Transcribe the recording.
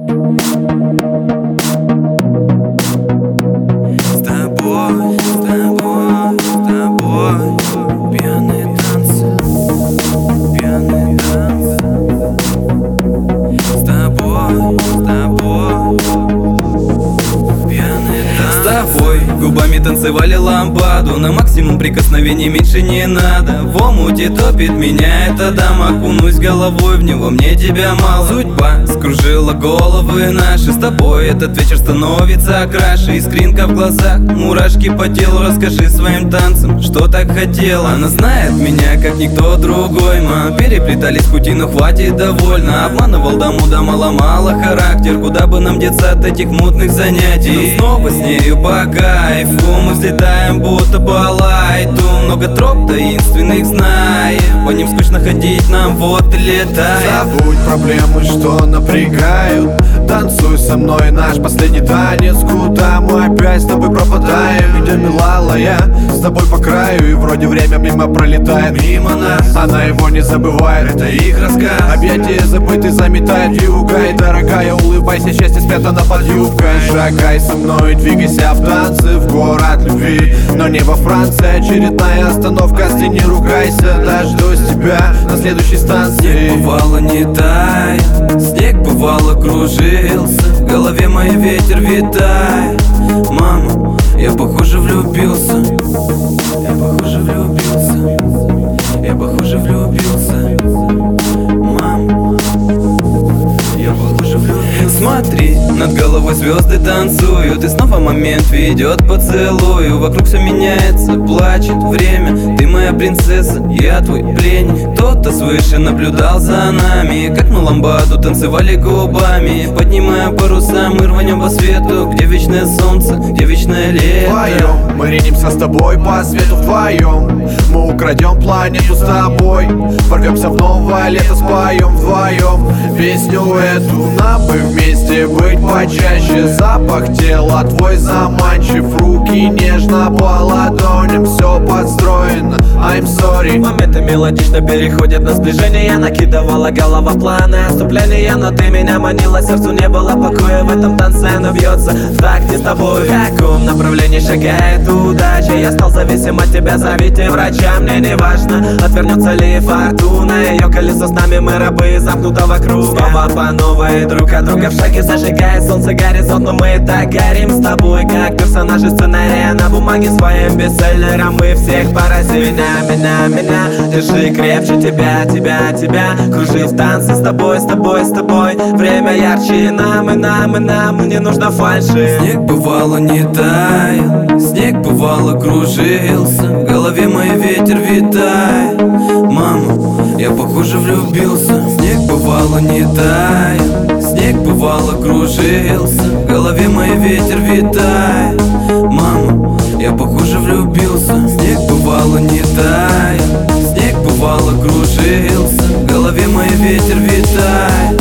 С тобой, с тобой, с тобой пьяные танцы, пьяные танцы. С тобой, пьяные танцы. С тобой губами танцевали ламбаду, на максимум прикосновений меньше не надо. В омуте топит меня эта дама, окунусь головой в него, мне тебя мало. Судьба скружила головы наши, с тобой этот вечер становится краше. Искринка в глазах, мурашки по телу, расскажи своим танцам, что так хотела. Она знает меня, как никто другой, мы переплетались пути, но хватит довольно. Обманывал до муда, ломала характер, куда бы нам деться от этих мутных занятий. Но снова с нею по кайфу мы взлетаем, будто по лайту. Много троп таинственных знаем, по ним скучно ходить нам, вот и летай. Забудь проблемы, что напрягают, танцуй со мной наш последний танец. Куда мы опять с тобой пропадаем? Идем, милая, с тобой по краю, и вроде время мимо пролетает мимо нас. Она его не забывает, это их рассказ. Объятия забытый заметает вьюга, и дорогая, улыбайся, счастье спрятано под юбкой. Шагай со мной, двигайся в танцы, в город любви, но не во Франции. Очередная остановка, стени, ругайся, дождусь тебя на следующей станции. Снег бывало не тает, снег бывало кружился, в голове моей ветер витает. Мама, я похоже влюбился, я похоже влюбился, я похоже влюбился. Мама, я похоже влюбился. Смотри, над головой звезды танцуют, и снова момент ведет поцелую. Вокруг все меняется, плачет время, ты моя принцесса, я твой пленник. Кто-то свыше наблюдал за нами, как мы ламбаду танцевали губами. Поднимая паруса, мы рванем по свету, где вечное солнце, где вечное лето. Вдвоем мы ринемся с тобой по свету, вдвоем мы украдем планету с тобой, ворвемся в новое лето, споем вдвоем песню эту. Нам бы вместе быть почаще, запах тела твой заманчив, руки нежно по ладоням, все подстроено, I'm sorry. Моменты мелодично переходят на сближение, накидывала голова планы отступления, но ты меня манила, сердцу не было покоя, в этом танце оно бьется в такте с тобой. В каком направлении шагает удача, я стал зависим от тебя, зовите врача, мне не важно, отвернется ли фортуна, ее колесо с нами, мы рабы замкнутого круга. Снова по новой, друг от друга в шаге, зажигает солнце горизонт, но мы и так горим с тобой, как персонажи сценария на бумаге, своим бестселлером мы всех поразим. Меня, держи крепче тебя, кружи в танце с тобой, время ярче нам, не нужно фальши. Снег бывало не таял, снег бывало кружился, в голове моей ветер витает. Мама, я похоже влюбился. Снег бывало не таял, снег бывало кружился, в голове моей ветер витает. Мама, я похоже влюбился. Снег бывало не таял, снег бывало кружился, в голове моей ветер витает.